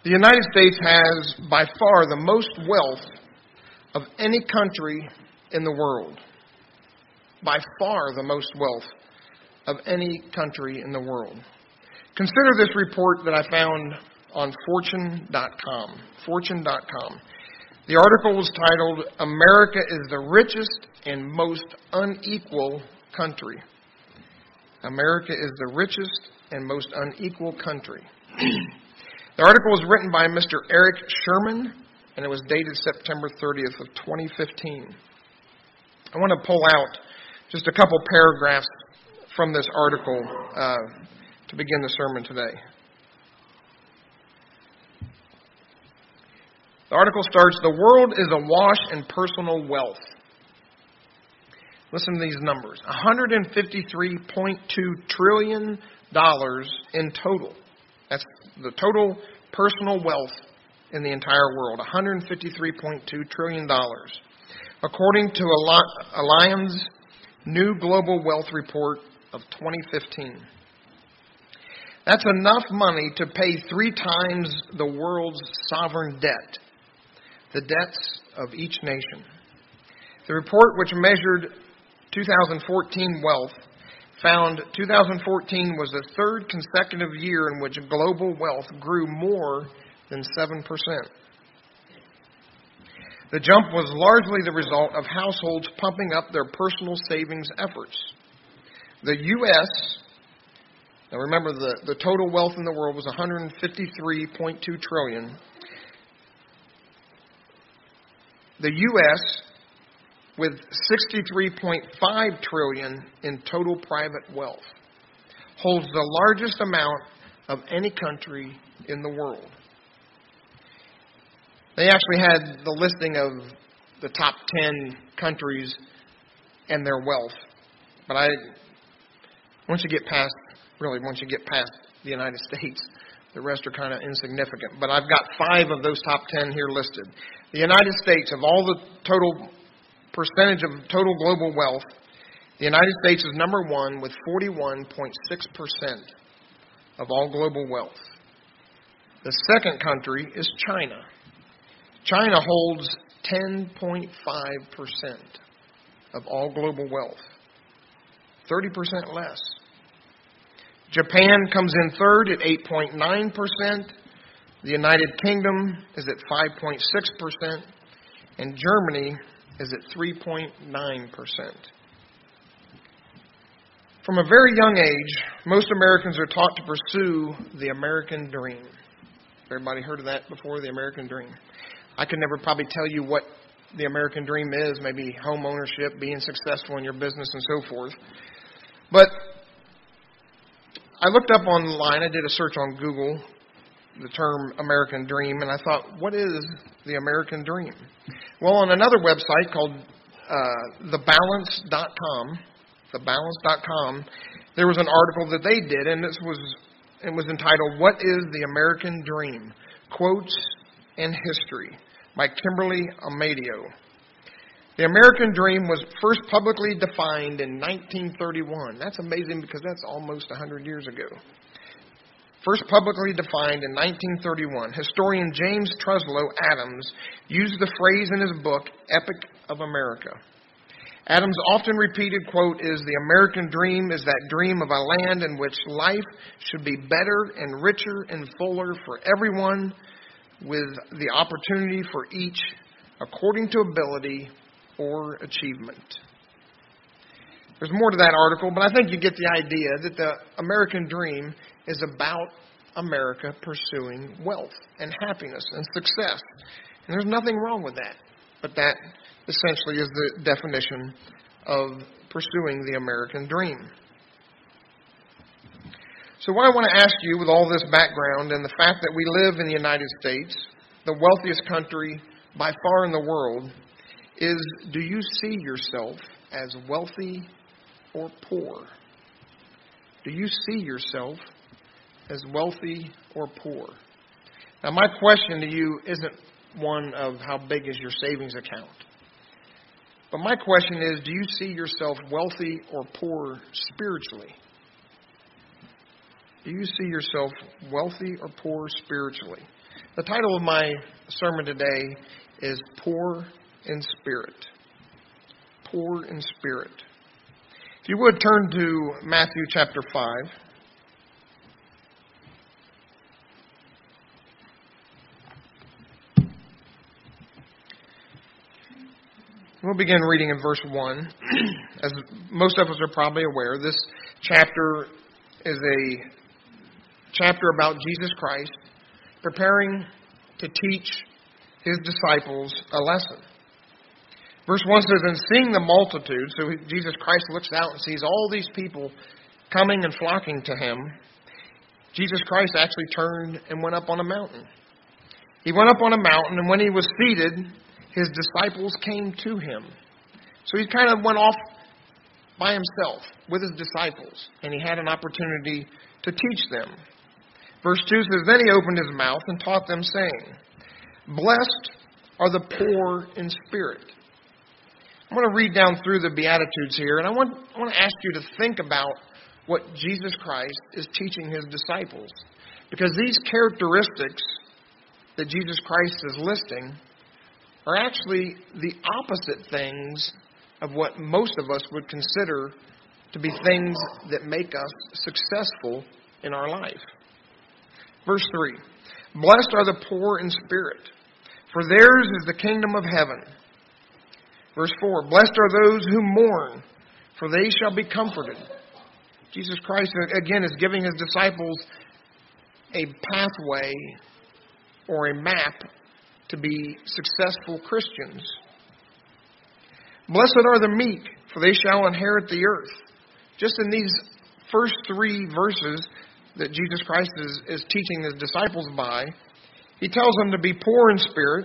The United States has by far the most wealth of any country in the world. By far the most wealth of any country in the world. Consider this report that I found on Fortune.com. Fortune.com. The article was titled, "America is the richest and most unequal country." America is the richest and most unequal country. The article was written by Mr. Eric Sherman, and it was dated September 30th of 2015. I want to pull out just a couple paragraphs from this article to begin the sermon today. The article starts, "The world is awash in personal wealth." Listen to these numbers. $153.2 trillion in total. That's the total personal wealth in the entire world. $153.2 trillion. According to Allianz's new Global Wealth Report of 2015. That's enough money to pay 3 times the world's sovereign debt. The debts of each nation. The report, which measured 2014 wealth, found 2014 was the 3rd consecutive year in which global wealth grew more than 7%. The jump was largely the result of households pumping up their personal savings efforts. The U.S., now remember the total wealth in the world was $153.2 trillion. The U.S., with $63.5 trillion in total private wealth, holds the largest amount of any country in the world. They actually had the listing of the top 10 countries and their wealth. But once you get past the United States, the rest are kind of insignificant. But I've got 5 of those top 10 here listed. The United States, of all the total percentage of total global wealth, the United States is number 1 with 41.6% of all global wealth. The second country is China. China holds 10.5% of all global wealth. 30% less. Japan comes in third at 8.9%. The United Kingdom is at 5.6%. And Germany is at 3.9%. From a very young age, most Americans are taught to pursue the American dream. Everybody heard of that before, the American dream? I could never probably tell you what the American dream is, maybe home ownership, being successful in your business, and so forth. But I looked up online, I did a search on Google, the term American dream, and I thought, what is the American dream? Well, on another website called thebalance.com, there was an article that they did, and it was entitled, "What is the American Dream? Quotes and History" by Kimberly Amadio. The American dream was first publicly defined in 1931. That's amazing because that's almost 100 years ago. First publicly defined in 1931. Historian James Truslow Adams used the phrase in his book, Epic of America. Adams' often repeated quote is, "The American dream is that dream of a land in which life should be better and richer and fuller for everyone, with the opportunity for each according to ability or achievement." There's more to that article, but I think you get the idea that the American dream is about America pursuing wealth and happiness and success. And there's nothing wrong with that. But that essentially is the definition of pursuing the American dream. So what I want to ask you with all this background and the fact that we live in the United States, the wealthiest country by far in the world, is, do you see yourself as wealthy or poor? Do you see yourself as wealthy or poor? Now, my question to you isn't one of how big is your savings account. But my question is, do you see yourself wealthy or poor spiritually? Do you see yourself wealthy or poor spiritually? The title of my sermon today is Poor in Spirit. Poor in Spirit. If you would turn to Matthew chapter 5. We'll begin reading in verse 1. As most of us are probably aware, this chapter is a chapter about Jesus Christ preparing to teach his disciples a lesson. Verse 1 says, "And seeing the multitude," so Jesus Christ looks out and sees all these people coming and flocking to him, Jesus Christ actually turned and went up on a mountain. He went up on a mountain, and when he was seated, his disciples came to him. So he kind of went off by himself with his disciples, and he had an opportunity to teach them. Verse 2 says, "Then he opened his mouth and taught them, saying, Blessed are the poor in spirit." I'm going to read down through the Beatitudes here, and I want to ask you to think about what Jesus Christ is teaching his disciples. Because these characteristics that Jesus Christ is listing are actually the opposite things of what most of us would consider to be things that make us successful in our life. Verse 3, "Blessed are the poor in spirit, for theirs is the kingdom of heaven." Verse 4, "Blessed are those who mourn, for they shall be comforted." Jesus Christ, again, is giving his disciples a pathway or a map to be successful Christians. "Blessed are the meek, for they shall inherit the earth." Just in these first three verses that Jesus Christ is teaching his disciples by, he tells them to be poor in spirit,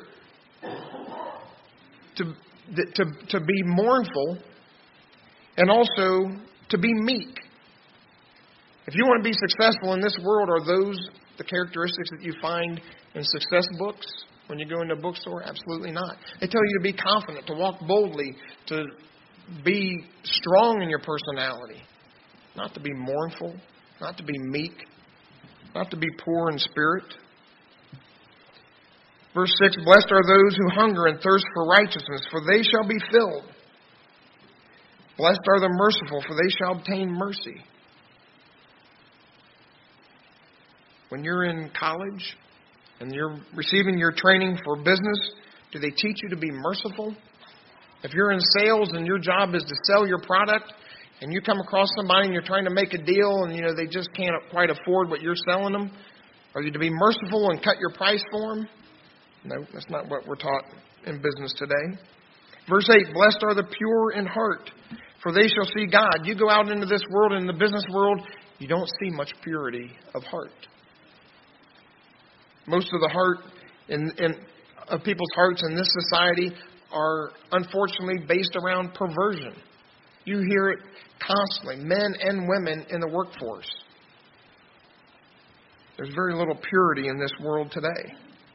to be mournful, and also to be meek. If you want to be successful in this world, are those the characteristics that you find in success books when you go into a bookstore? Absolutely not. They tell you to be confident, to walk boldly, to be strong in your personality, not to be mournful, not to be meek, not to be poor in spirit. Verse 6, "Blessed are those who hunger and thirst for righteousness, for they shall be filled. Blessed are the merciful, for they shall obtain mercy." When you're in college and you're receiving your training for business, do they teach you to be merciful? If you're in sales and your job is to sell your product, and you come across somebody and you're trying to make a deal and they just can't quite afford what you're selling them, are you to be merciful and cut your price for them? No, that's not what we're taught in business today. Verse 8, "Blessed are the pure in heart, for they shall see God." You go out into this world, in the business world, you don't see much purity of heart. Most of the heart of people's hearts in this society are unfortunately based around perversion. You hear it constantly, men and women in the workforce. There's very little purity in this world today.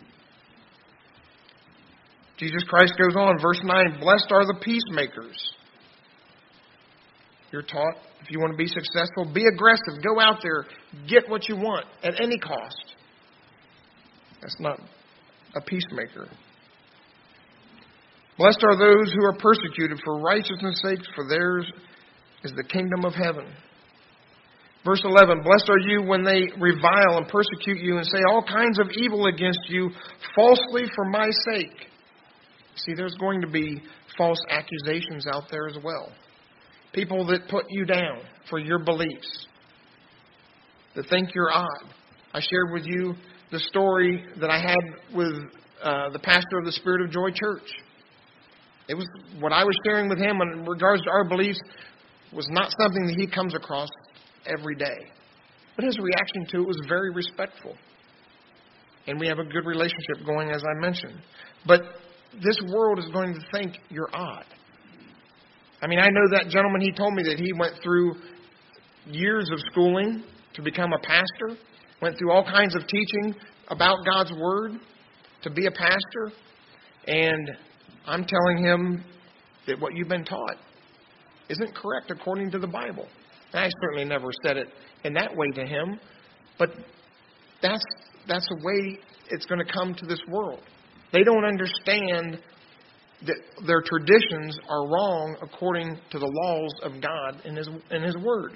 Jesus Christ goes on, verse 9, "Blessed are the peacemakers." You're taught, if you want to be successful, be aggressive. Go out there, get what you want at any cost. That's not a peacemaker. "Blessed are those who are persecuted for righteousness' sake, for theirs is the kingdom of heaven." Verse 11, "Blessed are you when they revile and persecute you and say all kinds of evil against you falsely for my sake." See, there's going to be false accusations out there as well. People that put you down for your beliefs, that think you're odd. I shared with you the story that I had with the pastor of the Spirit of Joy Church. It was what I was sharing with him in regards to our beliefs was not something that he comes across every day. But his reaction to it was very respectful. And we have a good relationship going, as I mentioned. But this world is going to think you're odd. I mean, I know that gentleman, he told me that he went through years of schooling to become a pastor, went through all kinds of teaching about God's Word to be a pastor. And I'm telling him that what you've been taught isn't correct according to the Bible. And I certainly never said it in that way to him, but that's the way it's going to come to this world. They don't understand that their traditions are wrong according to the laws of God and His Word.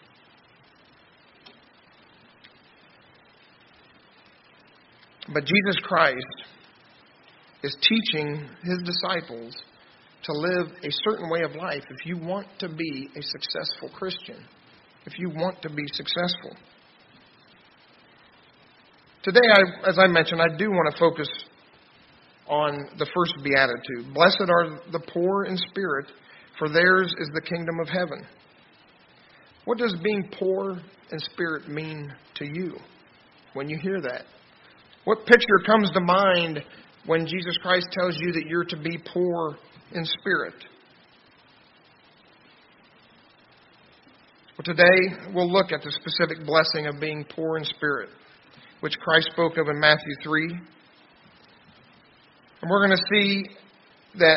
But Jesus Christ is teaching His disciples to live a certain way of life if you want to be a successful Christian, if you want to be successful. Today, as I mentioned, I do want to focus on the first beatitude. Blessed are the poor in spirit, for theirs is the kingdom of heaven. What does being poor in spirit mean to you when you hear that? What picture comes to mind when Jesus Christ tells you that you're to be poor in spirit? Well, today we'll look at the specific blessing of being poor in spirit, which Christ spoke of in Matthew 3. And we're going to see that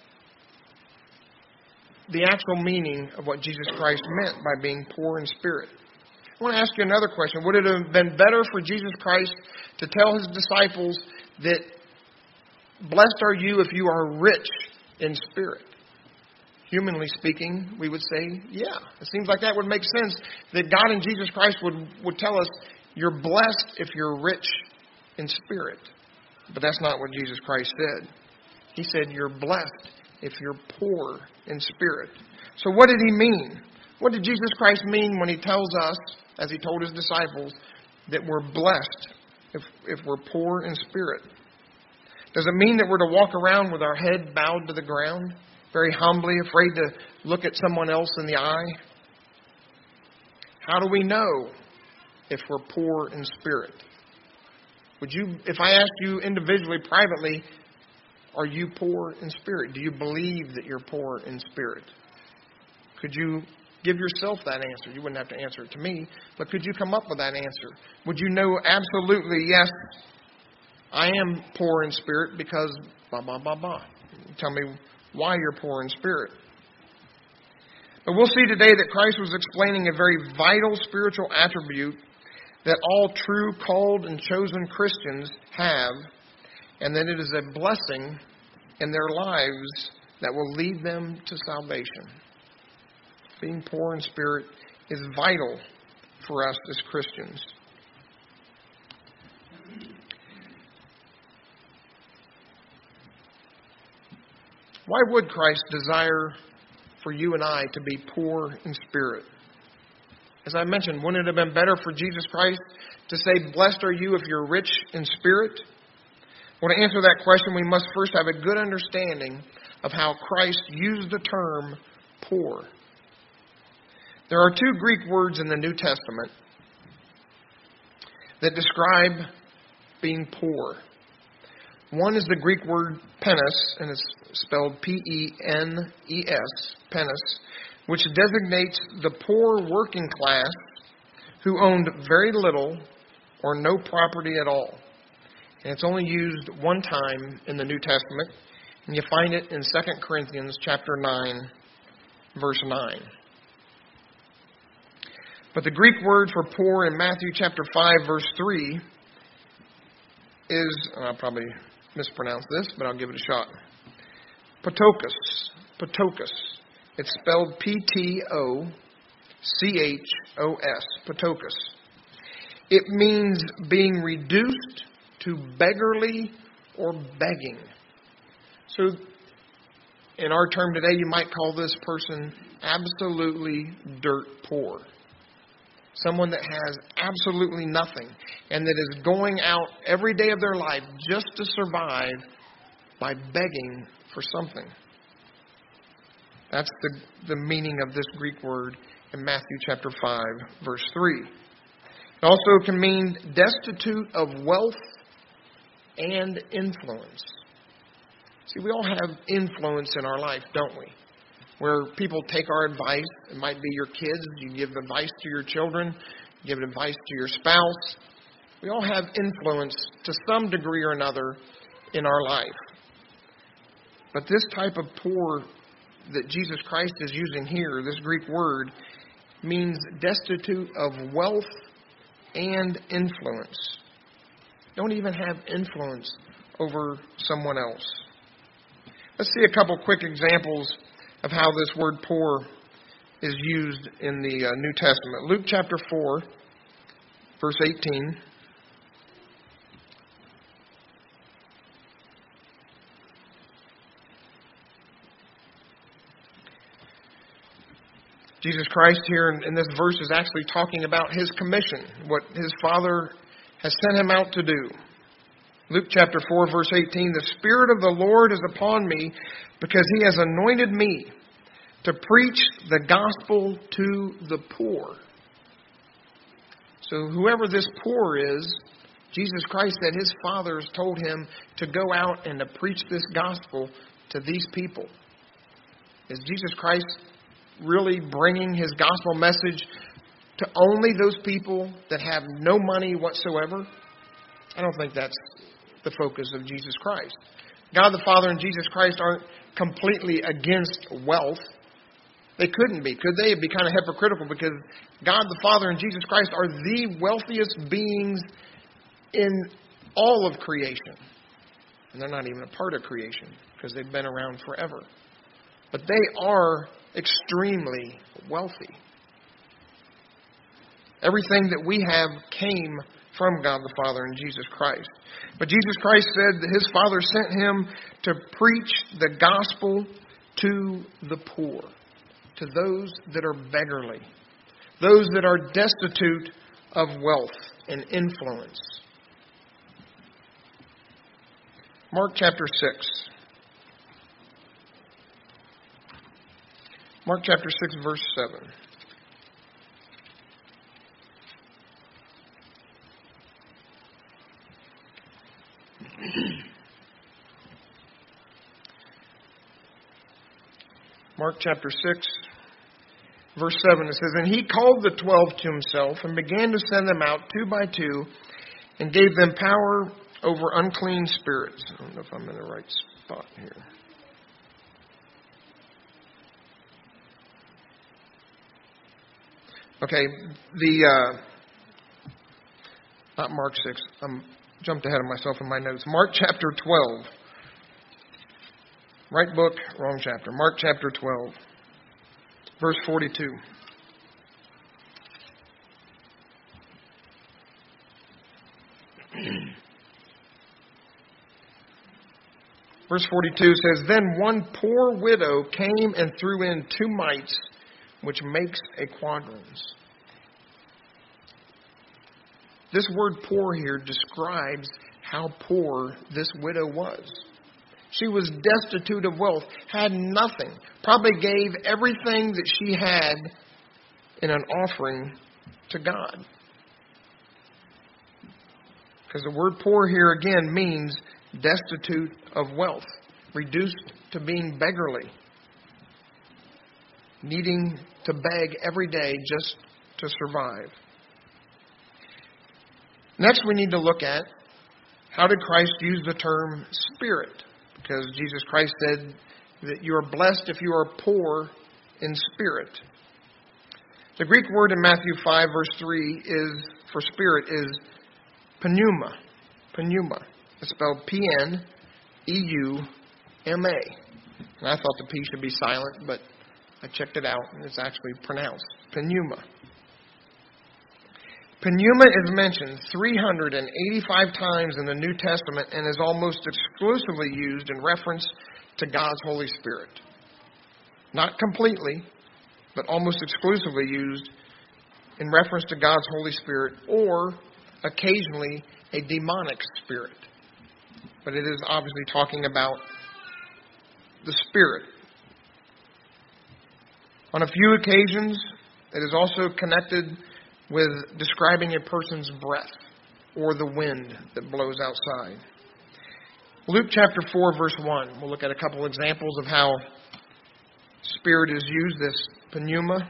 the actual meaning of what Jesus Christ meant by being poor in spirit. I want to ask you another question. Would it have been better for Jesus Christ to tell His disciples that blessed are you if you are rich in spirit? Humanly speaking, we would say, yeah. It seems like that would make sense, that God and Jesus Christ would tell us, you're blessed if you're rich in spirit. But that's not what Jesus Christ said. He said, you're blessed if you're poor in spirit. So what did He mean? What did Jesus Christ mean when He tells us, as He told His disciples, that we're blessed if we're poor in spirit? Does it mean that we're to walk around with our head bowed to the ground, very humbly, afraid to look at someone else in the eye? How do we know if we're poor in spirit? If I asked you individually, privately, are you poor in spirit? Do you believe that you're poor in spirit? Could you give yourself that answer? You wouldn't have to answer it to me, but could you come up with that answer? Would you know absolutely, yes, I am poor in spirit because blah, blah, blah, blah. Tell me why you're poor in spirit. But we'll see today that Christ was explaining a very vital spiritual attribute that all true, called, and chosen Christians have, and that it is a blessing in their lives that will lead them to salvation. Being poor in spirit is vital for us as Christians. Why would Christ desire for you and I to be poor in spirit? As I mentioned, wouldn't it have been better for Jesus Christ to say, blessed are you if you're rich in spirit? Well, to answer that question, we must first have a good understanding of how Christ used the term poor. There are two Greek words in the New Testament that describe being poor. One is the Greek word penis, and it's spelled P-E-N-E-S, penis, which designates the poor working class who owned very little or no property at all. And it's only used one time in the New Testament, and you find it in 2 Corinthians chapter 9, verse 9. But the Greek word for poor in Matthew chapter 5, verse 3 is, and I'll probably mispronounce this, but I'll give it a shot, Ptochos. Ptochos. It's spelled P-T-O-C-H-O-S, Ptochos. It means being reduced to beggarly or begging. So, in our term today, you might call this person absolutely dirt poor. Someone that has absolutely nothing and that is going out every day of their life just to survive by begging for something. That's the meaning of this Greek word in Matthew chapter 5, verse 3. It also can mean destitute of wealth and influence. See, we all have influence in our life, don't we? Where people take our advice. It might be your kids. You give advice to your children. You give advice to your spouse. We all have influence to some degree or another in our life. But this type of poor that Jesus Christ is using here, this Greek word, means destitute of wealth and influence. Don't even have influence over someone else. Let's see a couple quick examples of how this word poor is used in the New Testament. Luke chapter 4, verse 18. Jesus Christ here in this verse is actually talking about His commission, what His Father has sent Him out to do. Luke chapter 4, verse 18, "The Spirit of the Lord is upon me, because He has anointed me to preach the gospel to the poor." So whoever this poor is, Jesus Christ said His Father has told Him to go out and to preach this gospel to these people. Is Jesus Christ really bringing His gospel message to only those people that have no money whatsoever? I don't think that's the focus of Jesus Christ. God the Father and Jesus Christ aren't completely against wealth. They couldn't be. Could they? It'd be kind of hypocritical, because God the Father and Jesus Christ are the wealthiest beings in all of creation. And they're not even a part of creation, because they've been around forever. But they are extremely wealthy. Everything that we have came from God the Father and Jesus Christ. But Jesus Christ said that His Father sent Him to preach the gospel to the poor, to those that are beggarly, those that are destitute of wealth and influence. Mark chapter 6. Mark chapter 6, verse 7. Mark chapter 6, verse 7, it says, "And He called the 12 to Himself, and began to send them out 2 by 2, and gave them power over unclean spirits." I don't know if I'm in the right spot here. Okay, not Mark 6. I'm jumped ahead of myself in my notes. Mark chapter 12. Right book, wrong chapter. Mark chapter 12, verse 42. Verse 42 says, "Then one poor widow came and threw in 2 mites, which makes a quadrans." This word poor here describes how poor this widow was. She was destitute of wealth, had nothing, probably gave everything that she had in an offering to God. Because the word poor here again means destitute of wealth, reduced to being beggarly, needing to beg every day just to survive. Next, we need to look at, how did Christ use the term spirit? Because Jesus Christ said that you are blessed if you are poor in spirit. The Greek word in Matthew 5, verse 3 for spirit is pneuma. Pneuma. It's spelled P-N-E-U-M-A. And I thought the P should be silent, but I checked it out, and it's actually pronounced pneuma. Pneuma is mentioned 385 times in the New Testament and is almost exclusively used in reference to God's Holy Spirit. Not completely, but almost exclusively used in reference to God's Holy Spirit, or occasionally a demonic spirit. But it is obviously talking about the Spirit. On a few occasions, it is also connected with describing a person's breath or the wind that blows outside. Luke chapter 4, verse 1. We'll look at a couple examples of how spirit is used, this pneuma.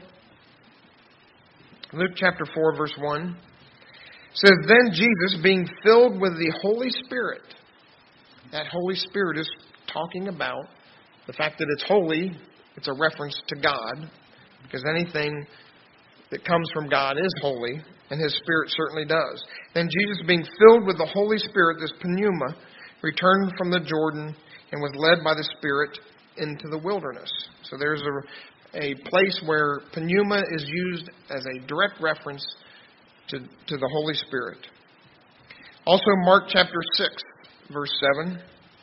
Luke chapter 4, verse 1 says, "Then Jesus, being filled with the Holy Spirit," that Holy Spirit is talking about the fact that it's holy. It's a reference to God, because anything that comes from God is holy. And His Spirit certainly does. Then Jesus, being filled with the Holy Spirit, this pneuma, returned from the Jordan and was led by the Spirit into the wilderness. So there's a place where pneuma is used as a direct reference to the Holy Spirit. Also, Mark chapter 6, verse 7.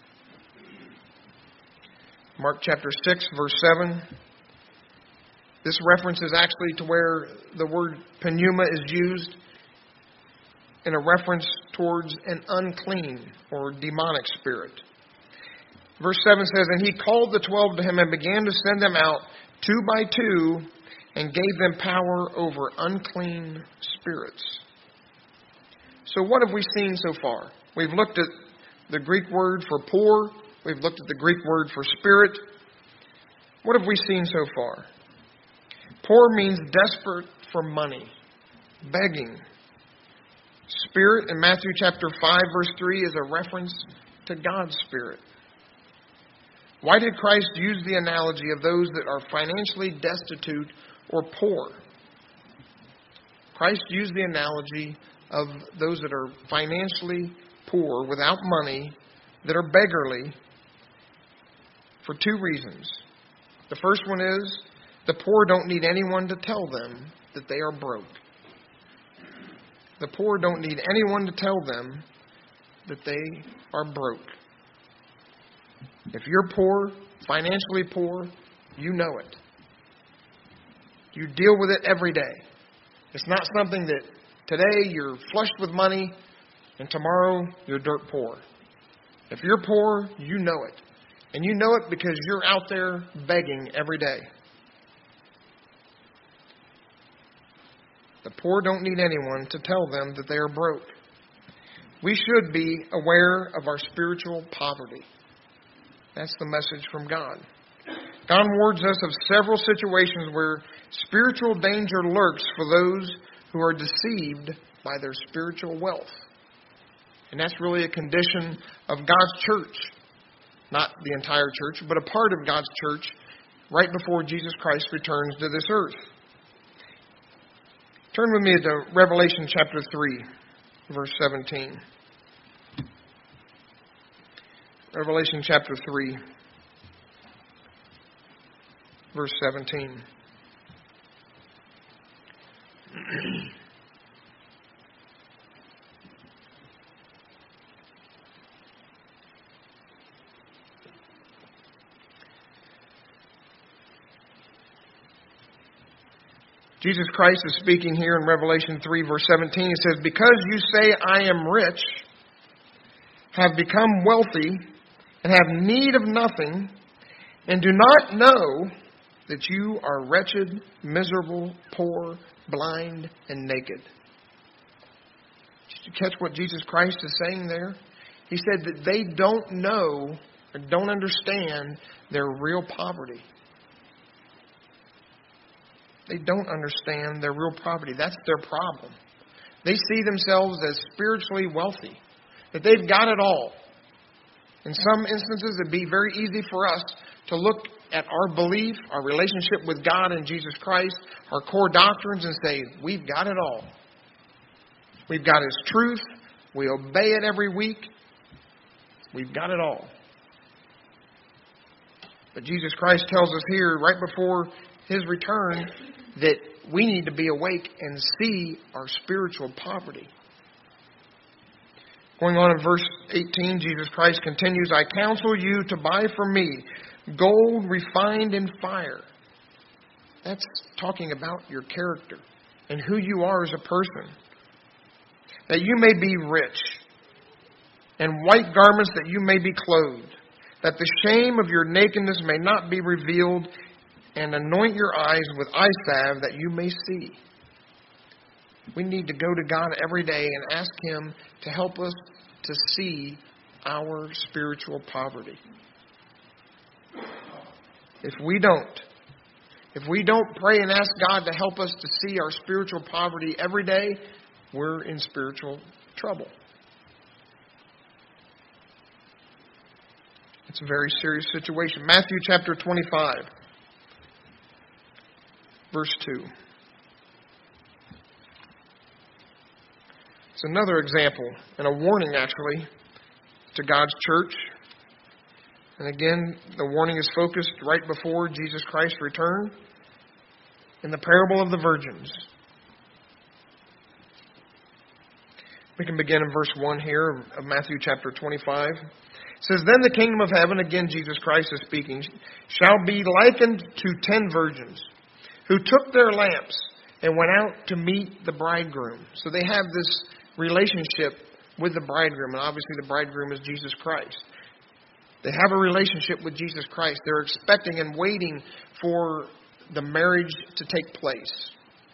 Mark chapter 6, verse 7. This reference is actually to where the word pneuma is used in a reference towards an unclean or demonic spirit. Verse 7 says, And He called the 12 to Him and began to send them out 2 by 2 and gave them power over unclean spirits. So what have we seen so far? We've looked at the Greek word for poor. We've looked at the Greek word for spirit. What have we seen so far? Poor means desperate for money, begging. Spirit in Matthew chapter 5, verse 3 is a reference to God's Spirit. Why did Christ use the analogy of those that are financially destitute or poor? Christ used the analogy of those that are financially poor, without money, that are beggarly, for 2 reasons. The first one is, the poor don't need anyone to tell them that they are broke. The poor don't need anyone to tell them that they are broke. If you're poor, financially poor, you know it. You deal with it every day. It's not something that today you're flushed with money and tomorrow you're dirt poor. If you're poor, you know it. And you know it because you're out there begging every day. The poor don't need anyone to tell them that they are broke. We should be aware of our spiritual poverty. That's the message from God. God warns us of several situations where spiritual danger lurks for those who are deceived by their spiritual wealth. And that's really a condition of God's church. Not the entire church, but a part of God's church right before Jesus Christ returns to this earth. Turn with me to Revelation chapter 3, verse 17. Revelation chapter 3, verse 17. Jesus Christ is speaking here in Revelation 3, verse 17. He says, Because you say, I am rich, have become wealthy, and have need of nothing, and do not know that you are wretched, miserable, poor, blind, and naked. Did you catch what Jesus Christ is saying there? He said that they don't know or don't understand their real poverty. They don't understand their real poverty. That's their problem. They see themselves as spiritually wealthy, that they've got it all. In some instances, it'd be very easy for us to look at our belief, our relationship with God and Jesus Christ, our core doctrines, and say, we've got it all. We've got His truth. We obey it every week. We've got it all. But Jesus Christ tells us here, right before His return, that we need to be awake and see our spiritual poverty. Going on in verse 18, Jesus Christ continues, I counsel you to buy from me gold refined in fire. That's talking about your character and who you are as a person. That you may be rich, and white garments that you may be clothed, that the shame of your nakedness may not be revealed, and anoint your eyes with eye salve that you may see. We need to go to God every day and ask Him to help us to see our spiritual poverty. If we don't pray and ask God to help us to see our spiritual poverty every day, we're in spiritual trouble. It's a very serious situation. Matthew chapter 25. Verse 2. It's another example and a warning, actually, to God's church. And again, the warning is focused right before Jesus Christ's return in the parable of the virgins. We can begin in verse 1 here of Matthew chapter 25. It says, "Then the kingdom of heaven," again Jesus Christ is speaking, "shall be likened to 10 virgins who took their lamps and went out to meet the bridegroom." So they have this relationship with the bridegroom. And obviously the bridegroom is Jesus Christ. They have a relationship with Jesus Christ. They're expecting and waiting for the marriage to take place.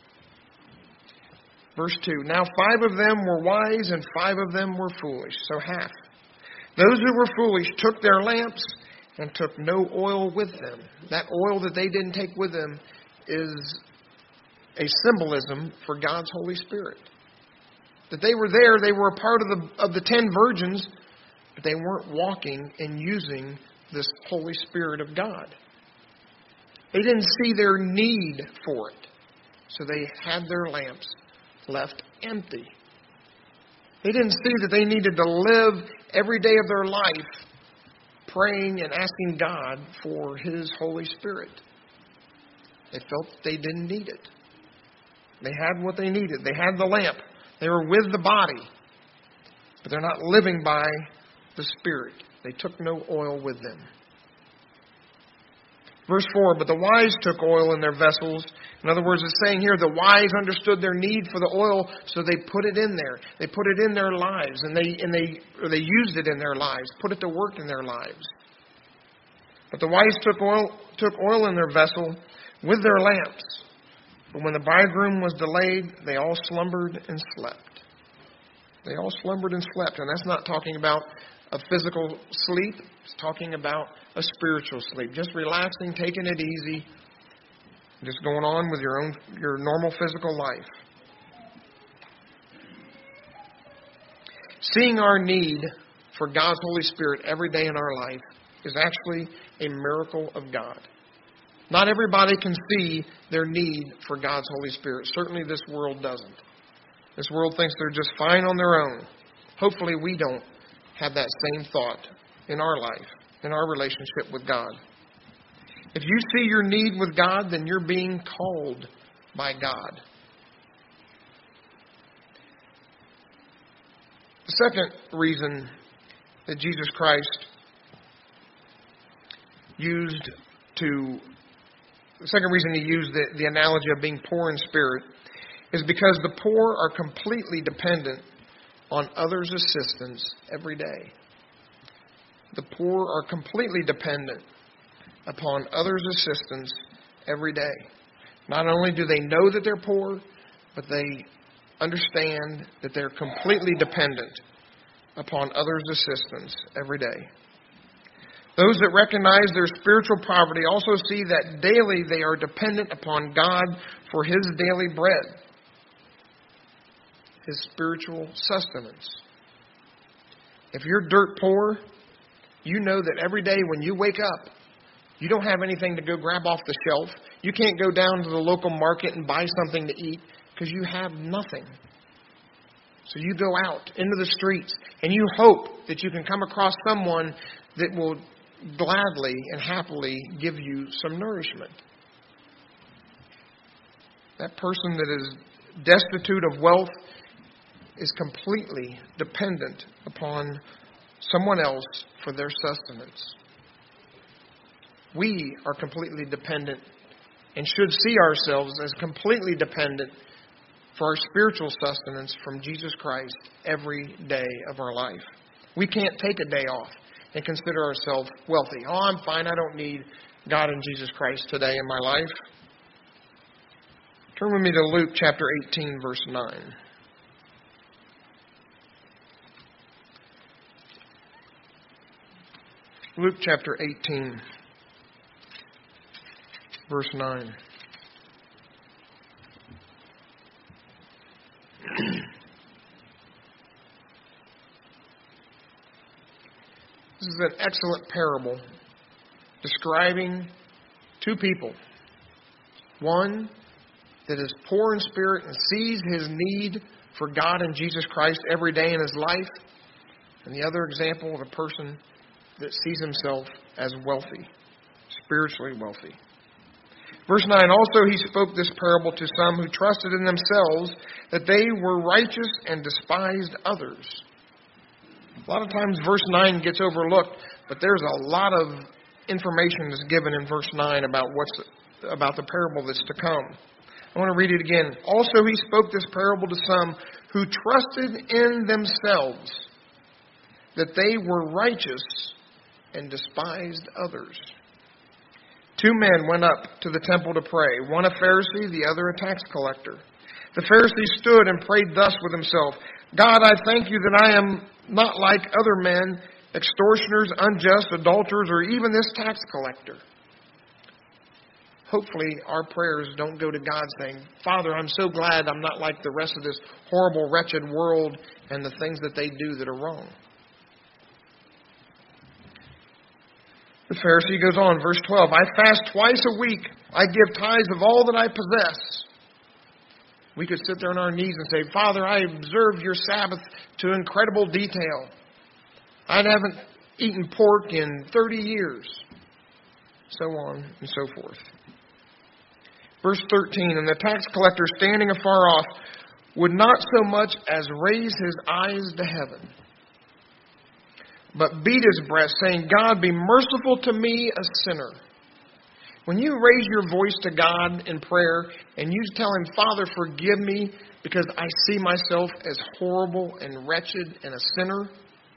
Verse 2, "Now 5 of them were wise and 5 of them were foolish." So half. "Those who were foolish took their lamps and took no oil with them." That oil that they didn't take with them is a symbolism for God's Holy Spirit. That they were there, they were a part of the 10 virgins, but they weren't walking and using this Holy Spirit of God. They didn't see their need for it, so they had their lamps left empty. They didn't see that they needed to live every day of their life praying and asking God for His Holy Spirit. They felt they didn't need it. They had what they needed. They had the lamp. They were with the body, but they're not living by the Spirit. They took no oil with them. Verse 4, "But the wise took oil in their vessels." In other words, it's saying here the wise understood their need for the oil, so they put it in there. They put it in their lives, and they used it in their lives, put it to work in their lives. "But the wise took oil in their vessel with their lamps. But when the bridegroom was delayed, they all slumbered and slept." They all slumbered and slept. And that's not talking about a physical sleep. It's talking about a spiritual sleep. Just relaxing, taking it easy, just going on with your normal physical life. Seeing our need for God's Holy Spirit every day in our life is actually a miracle of God. Not everybody can see their need for God's Holy Spirit. Certainly this world doesn't. This world thinks they're just fine on their own. Hopefully we don't have that same thought in our life, in our relationship with God. If you see your need with God, then you're being called by God. The second reason that Jesus Christ used the second reason he used the analogy of being poor in spirit is because the poor are completely dependent on others' assistance every day. The poor are completely dependent upon others' assistance every day. Not only do they know that they're poor, but they understand that they're completely dependent upon others' assistance every day. Those that recognize their spiritual poverty also see that daily they are dependent upon God for His daily bread, His spiritual sustenance. If you're dirt poor, you know that every day when you wake up, you don't have anything to go grab off the shelf. You can't go down to the local market and buy something to eat because you have nothing. So you go out into the streets and you hope that you can come across someone that will gladly and happily give you some nourishment. That person that is destitute of wealth is completely dependent upon someone else for their sustenance. We are completely dependent and should see ourselves as completely dependent for our spiritual sustenance from Jesus Christ every day of our life. We can't take a day off and consider ourselves wealthy. Oh, I'm fine. I don't need God and Jesus Christ today in my life. Turn with me to Luke chapter 18, verse 9. Luke chapter 18, verse 9. This is an excellent parable describing two people. One that is poor in spirit and sees his need for God and Jesus Christ every day in his life. And the other example of a person that sees himself as wealthy, spiritually wealthy. Verse 9, also he spoke this parable to some who trusted in themselves that they were righteous and despised others. A lot of times verse 9 gets overlooked, but there's a lot of information that's given in verse 9 about the parable that's to come. I want to read it again. Also he spoke this parable to some who trusted in themselves that they were righteous and despised others. 2 men went up to the temple to pray, one a Pharisee, the other a tax collector. The Pharisee stood and prayed thus with himself, God, I thank you that I am not like other men, extortioners, unjust, adulterers, or even this tax collector. Hopefully our prayers don't go to God saying, Father, I'm so glad I'm not like the rest of this horrible, wretched world and the things that they do that are wrong. The Pharisee goes on, verse 12, I fast twice a week. I give tithes of all that I possess. We could sit there on our knees and say, Father, I observed your Sabbath to incredible detail. I haven't eaten pork in 30 years. So on and so forth. Verse 13, and the tax collector standing afar off would not so much as raise his eyes to heaven, but beat his breast, saying, God, be merciful to me, a sinner. When you raise your voice to God in prayer and you tell him, Father, forgive me because I see myself as horrible and wretched and a sinner,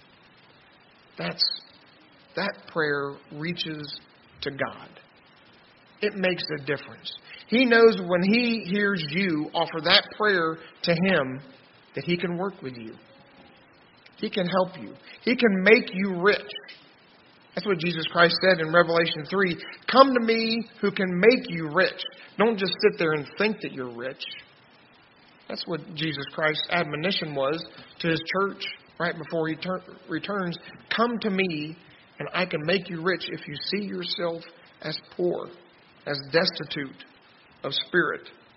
that prayer reaches to God. It makes a difference. He knows when he hears you offer that prayer to him that he can work with you. He can help you. He can make you rich. That's what Jesus Christ said in Revelation 3. Come to me who can make you rich. Don't just sit there and think that you're rich. That's what Jesus Christ's admonition was to his church right before he returns. Come to me and I can make you rich if you see yourself as poor, as destitute of spirit.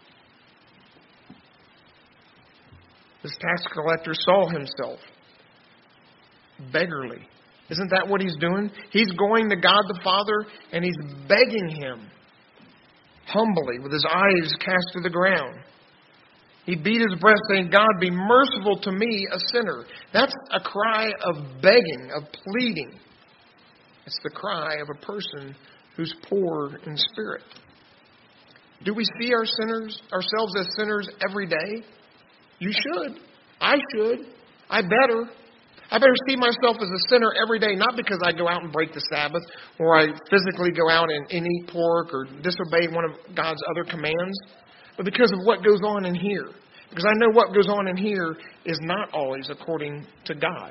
This tax collector saw himself beggarly. Isn't that what he's doing? He's going to God the Father and he's begging him humbly with his eyes cast to the ground. He beat his breast saying, God, be merciful to me, a sinner. That's a cry of begging, of pleading. It's the cry of a person who's poor in spirit. Do we see ourselves as sinners every day? You should. I should. I better see myself as a sinner every day, not because I go out and break the Sabbath or I physically go out and eat pork or disobey one of God's other commands, but because of what goes on in here. Because I know what goes on in here is not always according to God.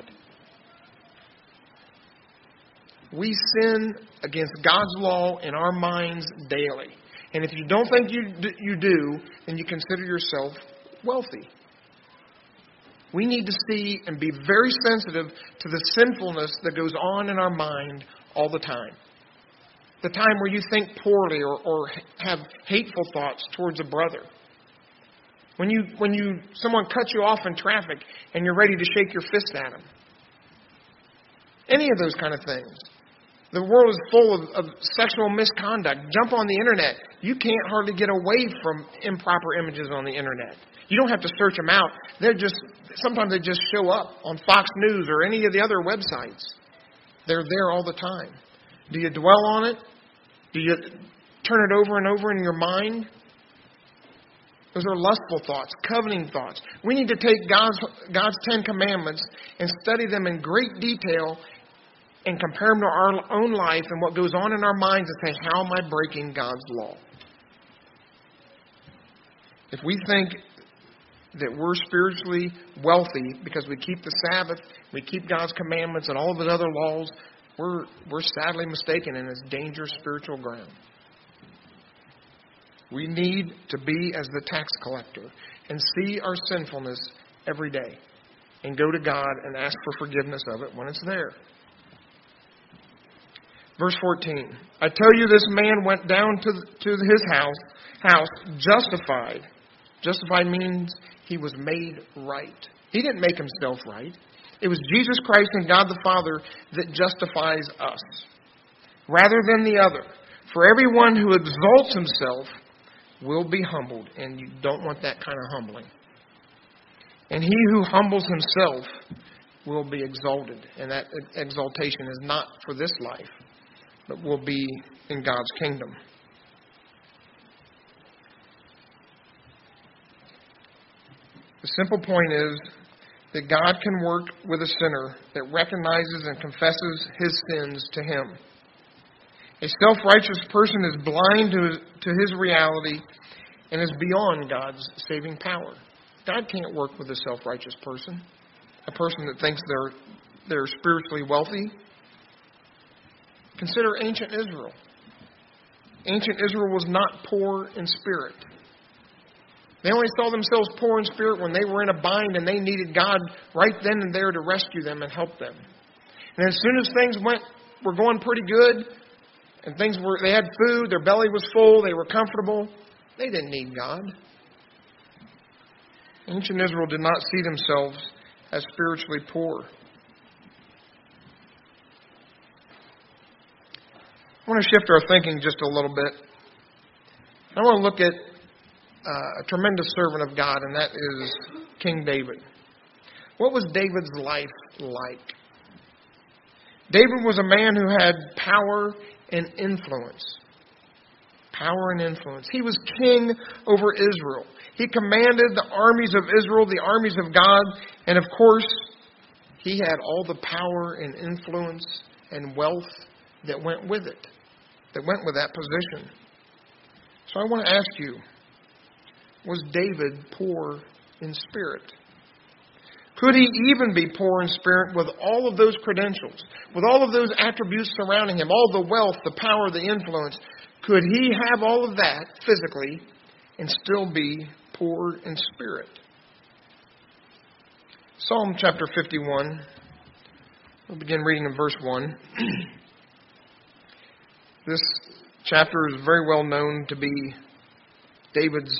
We sin against God's law in our minds daily. And if you don't think you do, then you consider yourself wealthy. We need to see and be very sensitive to the sinfulness that goes on in our mind all the time. The time where you think poorly or have hateful thoughts towards a brother. When someone cuts you off in traffic and you're ready to shake your fist at them. Any of those kind of things. The world is full of sexual misconduct. Jump on the internet. You can't hardly get away from improper images on the internet. You don't have to search them out. Sometimes they just show up on Fox News or any of the other websites. They're there all the time. Do you dwell on it? Do you turn it over and over in your mind? Those are lustful thoughts, coveting thoughts. We need to take God's 10 Commandments and study them in great detail and compare them to our own life and what goes on in our minds and say, how am I breaking God's law? If we think that we're spiritually wealthy because we keep the Sabbath, we keep God's commandments and all of the other laws, we're sadly mistaken, and it's dangerous spiritual ground. We need to be as the tax collector and see our sinfulness every day and go to God and ask for forgiveness of it when it's there. Verse 14, I tell you, this man went down to his house justified Justified means he was made right. He didn't make himself right. It was Jesus Christ and God the Father that justifies us, rather than the other. For everyone who exalts himself will be humbled, and you don't want that kind of humbling. And he who humbles himself will be exalted, and that exaltation is not for this life, but will be in God's kingdom. The simple point is that God can work with a sinner that recognizes and confesses his sins to him. A self-righteous person is blind to his reality and is beyond God's saving power. God can't work with a self-righteous person, a person that thinks they're spiritually wealthy. Consider ancient Israel. Ancient Israel was not poor in spirit. They only saw themselves poor in spirit when they were in a bind and they needed God right then and there to rescue them and help them. And as soon as things were going pretty good, and they had food, their belly was full, they were comfortable, they didn't need God. Ancient Israel did not see themselves as spiritually poor. I want to shift our thinking just a little bit. I want to look at a tremendous servant of God, and that is King David. What was David's life like? David was a man who had power and influence. Power and influence. He was king over Israel. He commanded the armies of Israel, the armies of God, and of course, he had all the power and influence and wealth that went with it, that went with that position. So I want to ask you, was David poor in spirit? Could he even be poor in spirit with all of those credentials, with all of those attributes surrounding him, all the wealth, the power, the influence? Could he have all of that physically and still be poor in spirit? Psalm chapter 51. We'll begin reading in verse 1. This chapter is very well known to be David's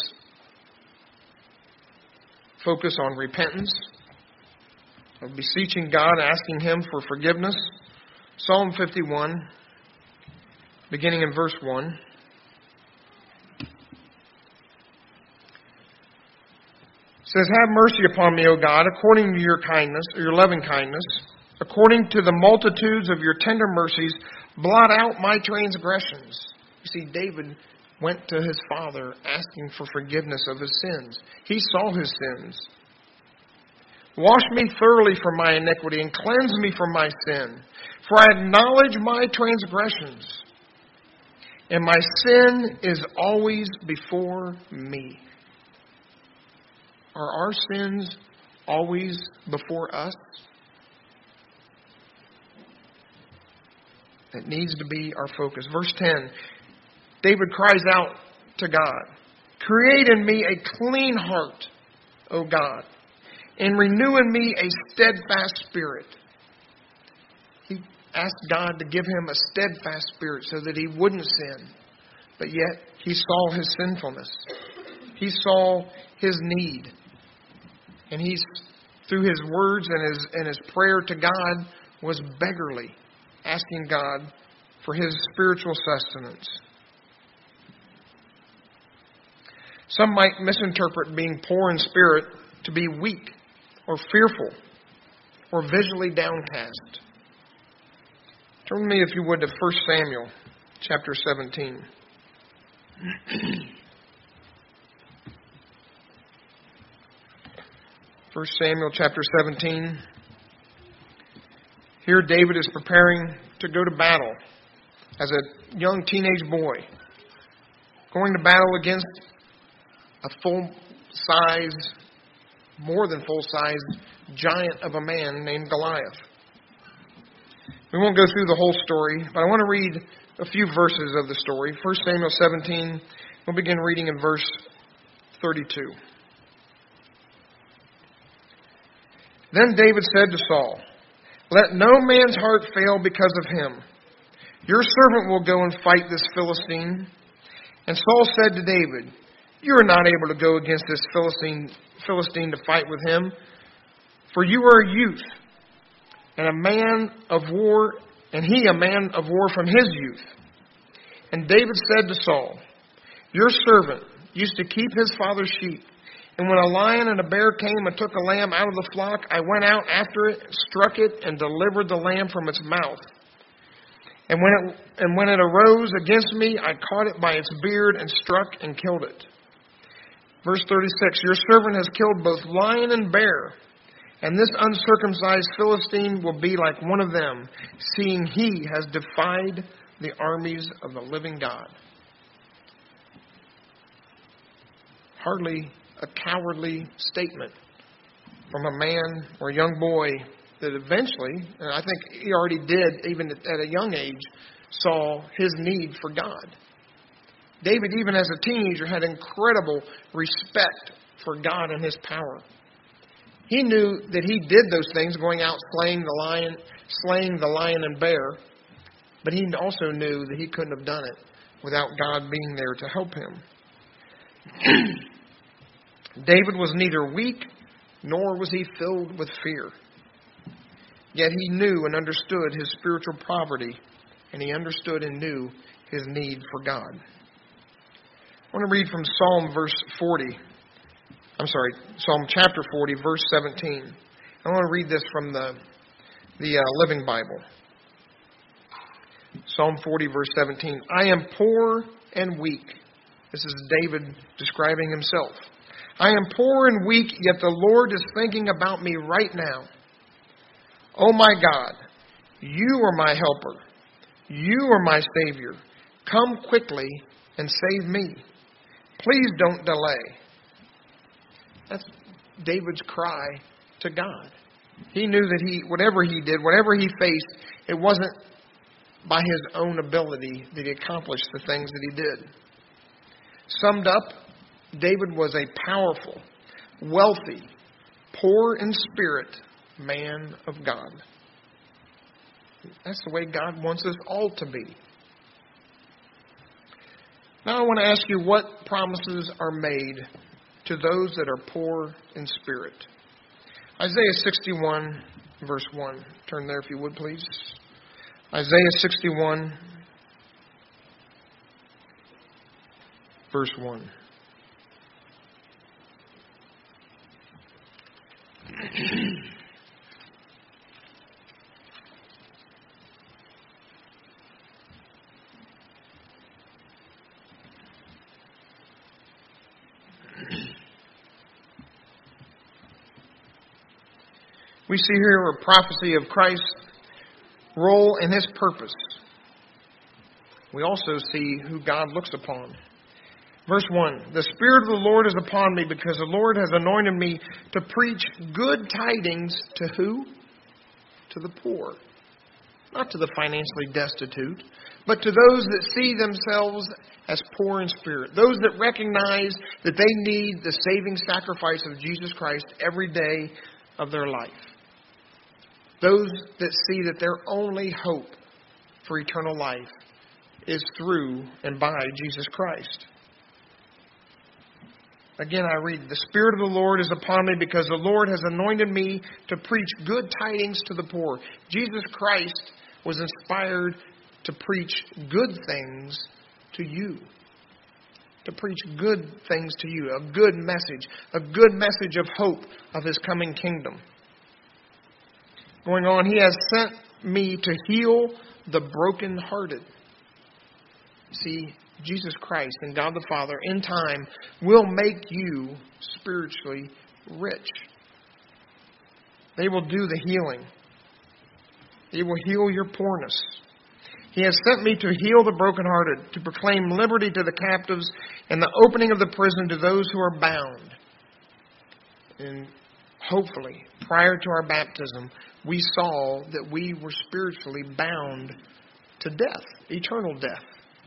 focus on repentance, of beseeching God, asking Him for forgiveness. Psalm 51, beginning in verse 1. Says, "Have mercy upon me, O God, according to your kindness, or your loving kindness, according to the multitudes of your tender mercies, blot out my transgressions." You see, David went to his father asking for forgiveness of his sins. He saw his sins. "Wash me thoroughly from my iniquity and cleanse me from my sin. For I acknowledge my transgressions, and my sin is always before me." Are our sins always before us? That needs to be our focus. Verse 10, David cries out to God, "Create in me a clean heart, O God, and renew in me a steadfast spirit." He asked God to give him a steadfast spirit so that he wouldn't sin. But yet, he saw his sinfulness. He saw his need. And he's, through his words and his prayer to God, was beggarly, asking God for his spiritual sustenance. Some might misinterpret being poor in spirit to be weak or fearful or visually downcast. Turn with me, if you would, to 1 Samuel chapter 17. 1 Samuel chapter 17. Here David is preparing to go to battle as a young teenage boy, going to battle against a full-size, more than full-size giant of a man named Goliath. We won't go through the whole story, but I want to read a few verses of the story. 1 Samuel 17, we'll begin reading in verse 32. "Then David said to Saul, 'Let no man's heart fail because of him. Your servant will go and fight this Philistine.' And Saul said to David, You are not able to go against this Philistine to fight with him, for you are a youth, and a man of war, and he a man of war from his youth. And David said to Saul, your servant used to keep his father's sheep, and when a lion and a bear came and took a lamb out of the flock, I went out after it, struck it, and delivered the lamb from its mouth. And when it arose against me, I caught it by its beard and struck and killed it. Verse 36, your servant has killed both lion and bear, and this uncircumcised Philistine will be like one of them, seeing he has defied the armies of the living God. Hardly a cowardly statement from a man or a young boy that eventually, and I think he already did, even at a young age, saw his need for God. David, even as a teenager, had incredible respect for God and his power. He knew that he did those things, going out slaying the lion and bear, but he also knew that he couldn't have done it without God being there to help him. David was neither weak nor was he filled with fear. Yet he knew and understood his spiritual poverty, and he understood and knew his need for God. I want to read from Psalm chapter 40, verse 17. I want to read this from the Living Bible. Psalm 40, verse 17. I am poor and weak. This is David describing himself. I am poor and weak, yet the Lord is thinking about me right now. Oh my God, you are my helper. You are my Savior. Come quickly and save me. Please don't delay. That's David's cry to God. He knew that whatever he did, whatever he faced, it wasn't by his own ability that he accomplished the things that he did. Summed up, David was a powerful, wealthy, poor in spirit man of God. That's the way God wants us all to be. Now I want to ask you, what promises are made to those that are poor in spirit? Isaiah 61, verse 1. Turn there if you would, please. Isaiah 61, verse 1. We see here a prophecy of Christ's role and his purpose. We also see who God looks upon. Verse 1, the Spirit of the Lord is upon me because the Lord has anointed me to preach good tidings to who? To the poor. Not to the financially destitute, but to those that see themselves as poor in spirit. Those that recognize that they need the saving sacrifice of Jesus Christ every day of their life. Those that see that their only hope for eternal life is through and by Jesus Christ. Again, I read, the Spirit of the Lord is upon me because the Lord has anointed me to preach good tidings to the poor. Jesus Christ was inspired to preach good things to you. To preach good things to you. A good message of hope of his coming kingdom. Going on, he has sent me to heal the brokenhearted. See, Jesus Christ and God the Father in time will make you spiritually rich. They will do the healing. They will heal your poorness. He has sent me to heal the brokenhearted, to proclaim liberty to the captives and the opening of the prison to those who are bound. And hopefully, prior to our baptism, we saw that we were spiritually bound to death, eternal death.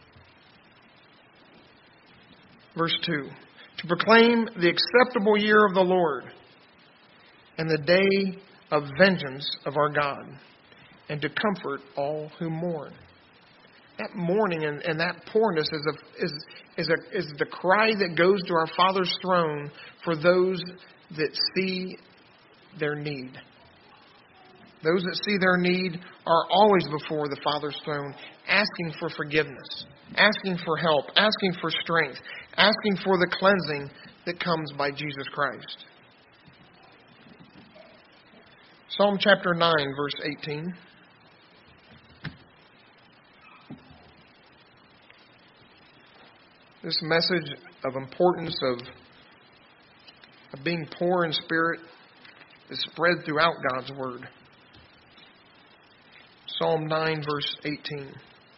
Verse 2, to proclaim the acceptable year of the Lord and the day of vengeance of our God, and to comfort all who mourn. That mourning and that poorness is the cry that goes to our Father's throne for those that see their need. Those that see their need are always before the Father's throne, asking for forgiveness, asking for help, asking for strength, asking for the cleansing that comes by Jesus Christ. Psalm chapter 9, verse 18. This message of importance of being poor in spirit is spread throughout God's Word. Psalm 9, verse 18.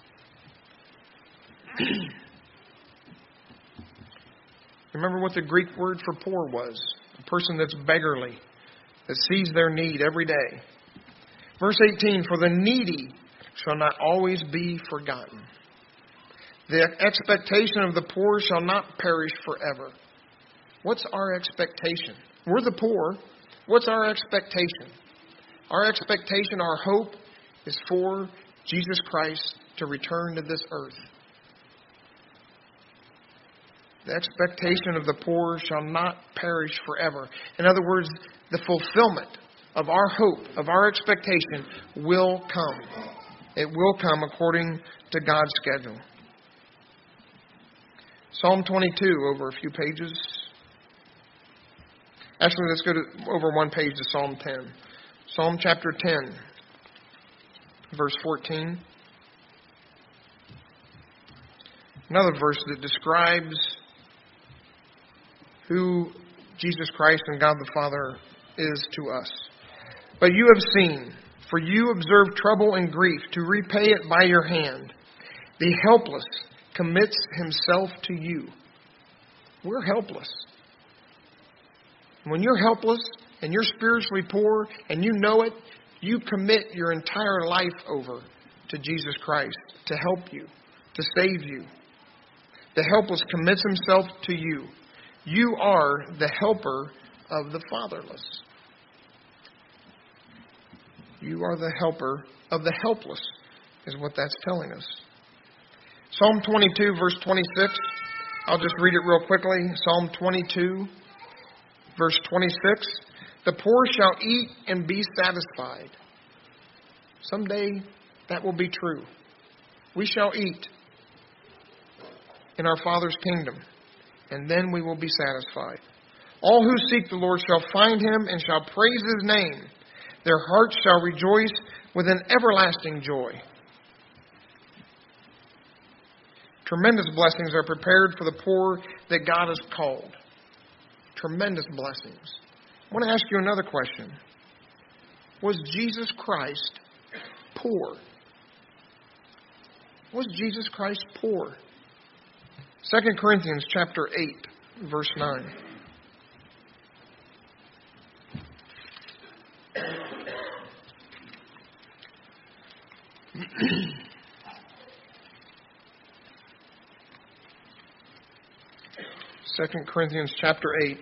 Remember what the Greek word for poor was. A person that's beggarly, that sees their need every day. Verse 18, for the needy shall not always be forgotten. The expectation of the poor shall not perish forever. What's our expectation? We're the poor. What's our expectation? Our expectation, our hope, is for Jesus Christ to return to this earth. The expectation of the poor shall not perish forever. In other words, the fulfillment of our hope, of our expectation, will come. It will come according to God's schedule. Psalm 22, over a few pages. Actually, let's go over one page to Psalm 10. Psalm chapter 10, verse 14. Another verse that describes who Jesus Christ and God the Father is to us. But you have seen, for you observe trouble and grief, to repay it by your hand. The helpless commits himself to you. We're helpless. When you're helpless and you're spiritually poor and you know it, you commit your entire life over to Jesus Christ to help you, to save you. The helpless commits himself to you. You are the helper of the fatherless. You are the helper of the helpless, is what that's telling us. Psalm 22, verse 26. I'll just read it real quickly. Psalm 22, verse 26. The poor shall eat and be satisfied. Someday that will be true. We shall eat in our Father's kingdom, and then we will be satisfied. All who seek the Lord shall find him and shall praise his name. Their hearts shall rejoice with an everlasting joy. Tremendous blessings are prepared for the poor that God has called. Tremendous blessings. I want to ask you another question. Was Jesus Christ poor? Was Jesus Christ poor? 2 Corinthians chapter 8, verse 9. Second Corinthians chapter 8,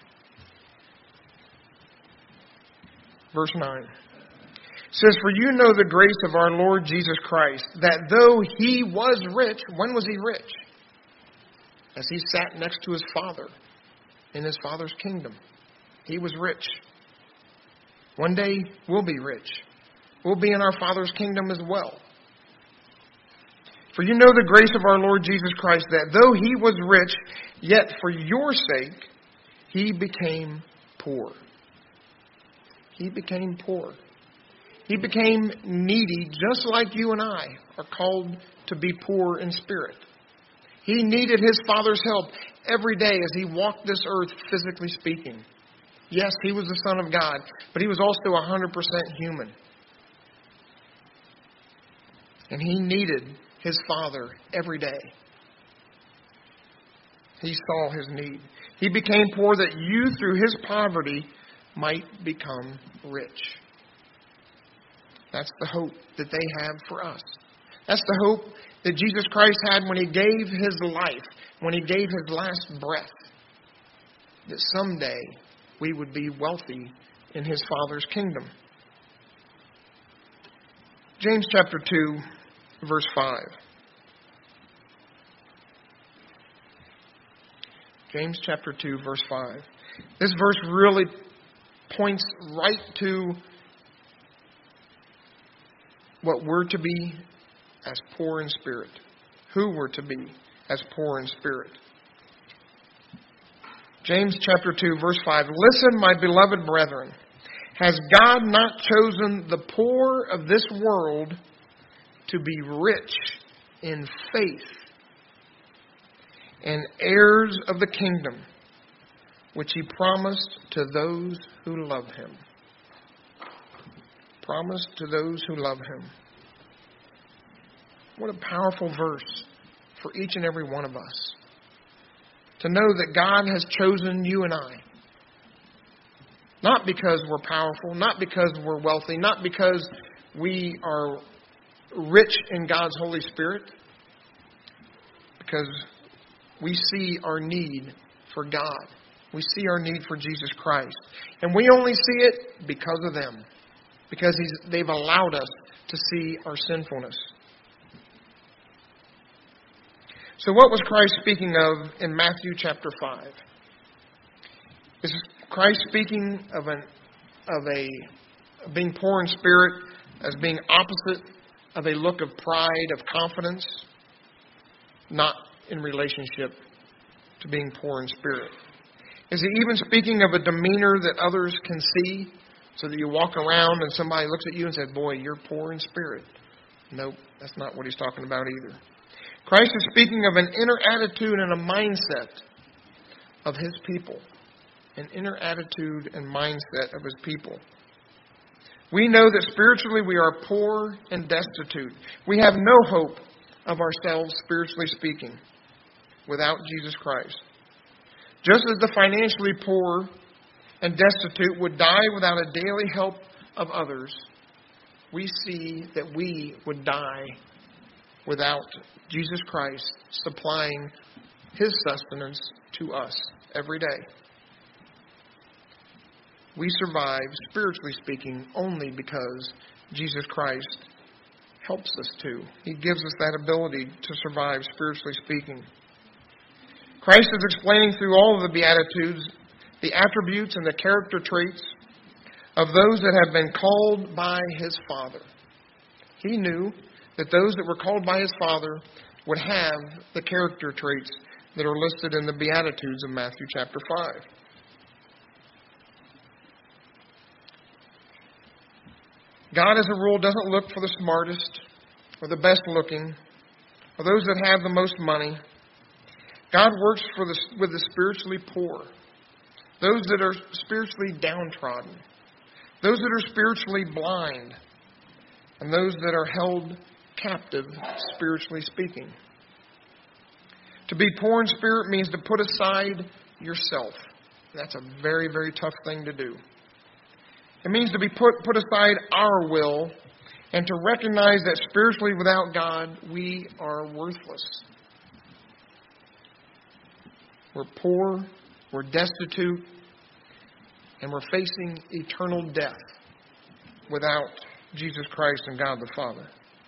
verse 9. It says, for you know the grace of our Lord Jesus Christ, that though he was rich, when was he rich? As he sat next to his Father in his Father's kingdom. He was rich. One day we'll be rich. We'll be in our Father's kingdom as well. For you know the grace of our Lord Jesus Christ, that though he was rich, yet for your sake he became poor. He became poor. He became needy, just like you and I are called to be poor in spirit. He needed his Father's help every day as he walked this earth, physically speaking. Yes, he was the Son of God, but he was also 100% human. And he needed his Father every day. He saw his need. He became poor that you, through his poverty, might become rich. That's the hope that they have for us. That's the hope that Jesus Christ had when he gave his life, when he gave his last breath, that someday we would be wealthy in his Father's kingdom. James chapter 2, verse 5. James chapter 2, verse 5. This verse really points right to what we're to be as poor in spirit. Who we're to be as poor in spirit. James chapter 2, verse 5. Listen, my beloved brethren. Has God not chosen the poor of this world to be rich in faith and heirs of the kingdom, which He promised to those who love Him? Promised to those who love Him. What a powerful verse for each and every one of us. To know that God has chosen you and I. Not because we're powerful, not because we're wealthy, not because we are rich in God's Holy Spirit. Because we see our need for God. We see our need for Jesus Christ. And we only see it because of them. Because they've allowed us to see our sinfulness. So what was Christ speaking of in Matthew chapter 5? Is Christ speaking of being poor in spirit as being opposite of a look of pride, of confidence? Not in relationship to being poor in spirit. Is He even speaking of a demeanor that others can see, so that you walk around and somebody looks at you and says, boy, you're poor in spirit? Nope, that's not what He's talking about either. Christ is speaking of an inner attitude and a mindset of His people. An inner attitude and mindset of His people. We know that spiritually we are poor and destitute. We have no hope of ourselves, spiritually speaking, without Jesus Christ. Just as the financially poor and destitute would die without a daily help of others, we see that we would die without Jesus Christ supplying His sustenance to us every day. We survive, spiritually speaking, only because Jesus Christ helps us to. He gives us that ability to survive, spiritually speaking. Christ is explaining through all of the Beatitudes the attributes and the character traits of those that have been called by His Father. He knew that those that were called by His Father would have the character traits that are listed in the Beatitudes of Matthew chapter 5. God, as a rule, doesn't look for the smartest or the best looking or those that have the most money. God works with the spiritually poor, those that are spiritually downtrodden, those that are spiritually blind, and those that are held captive, spiritually speaking. To be poor in spirit means to put aside yourself. That's a very, very tough thing to do. It means to be put aside our will and to recognize that spiritually without God, we are worthless. We're poor, we're destitute, and we're facing eternal death without Jesus Christ and God the Father.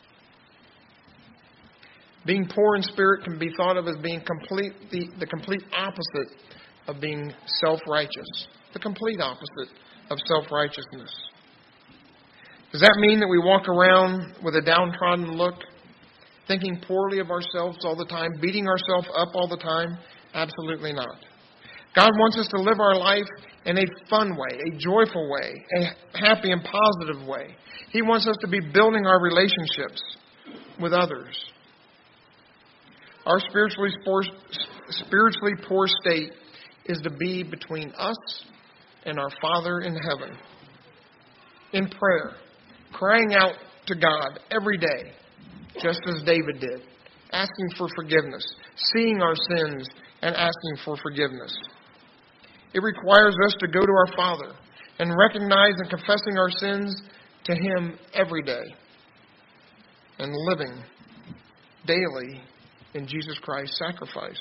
Being poor in spirit can be thought of as being the complete opposite of being self-righteous. The complete opposite of self-righteousness. Does that mean that we walk around with a downtrodden look, thinking poorly of ourselves all the time, beating ourselves up all the time? Absolutely not. God wants us to live our life in a fun way, a joyful way, a happy and positive way. He wants us to be building our relationships with others. Our spiritually poor state is to be between us and our Father in heaven. In prayer, crying out to God every day, just as David did, asking for forgiveness, seeing our sins and asking for forgiveness. It requires us to go to our Father and recognize and confessing our sins to Him every day and living daily in Jesus Christ's sacrifice.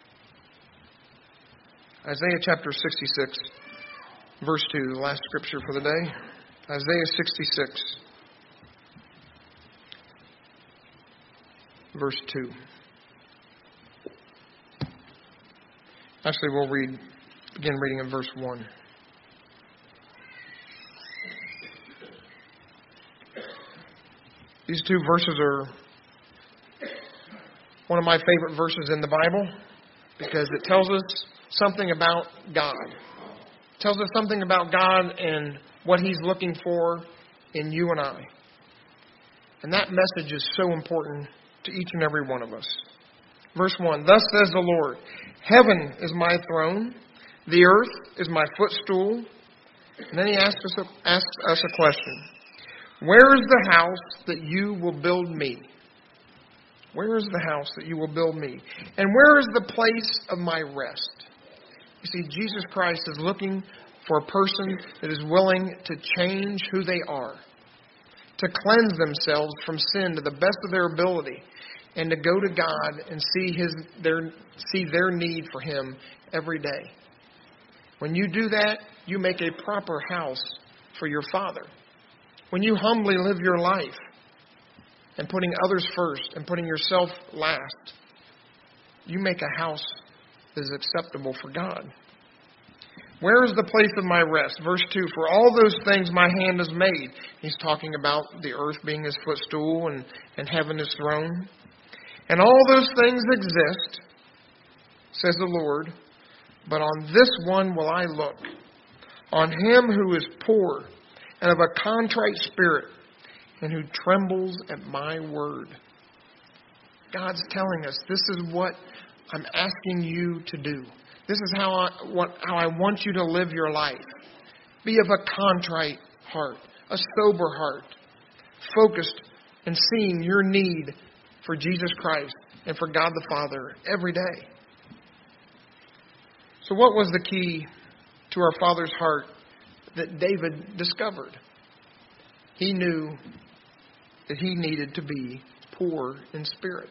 Isaiah chapter 66, verse 2, the last scripture for the day. Isaiah 66, verse 2. Actually, we'll begin reading in verse 1. These two verses are one of my favorite verses in the Bible because it tells us something about God. It tells us something about God and what He's looking for in you and I. And that message is so important to each and every one of us. Verse 1, "Thus says the Lord, heaven is my throne, the earth is my footstool." And then He asks us a question. "Where is the house that you will build me? Where is the house that you will build me? And where is the place of my rest?" You see, Jesus Christ is looking for a person that is willing to change who they are, to cleanse themselves from sin to the best of their ability, and to go to God and see their need for Him every day. When you do that, you make a proper house for your Father. When you humbly live your life and putting others first and putting yourself last, you make a house that is acceptable for God. "Where is the place of my rest?" Verse 2, "For all those things my hand has made." He's talking about the earth being His footstool and heaven His throne. "And all those things exist, says the Lord, but on this one will I look, on him who is poor and of a contrite spirit, and who trembles at my word." God's telling us, this is what I'm asking you to do. This is how I want you to live your life. Be of a contrite heart, a sober heart, focused and seeing your need for Jesus Christ and for God the Father every day. So what was the key to our Father's heart that David discovered? He knew that he needed to be poor in spirit.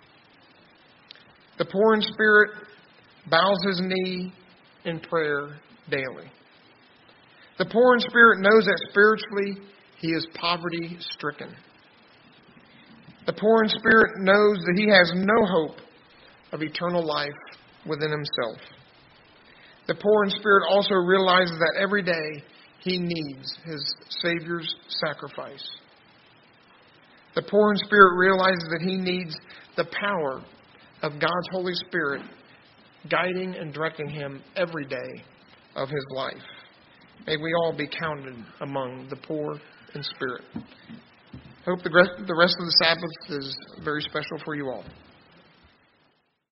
The poor in spirit bows his knee in prayer daily. The poor in spirit knows that spiritually he is poverty-stricken. The poor in spirit knows that he has no hope of eternal life within himself. The poor in spirit also realizes that every day he needs his Savior's sacrifice. The poor in spirit realizes that he needs the power of God's Holy Spirit guiding and directing him every day of his life. May we all be counted among the poor in spirit. I hope the rest of the Sabbath is very special for you all.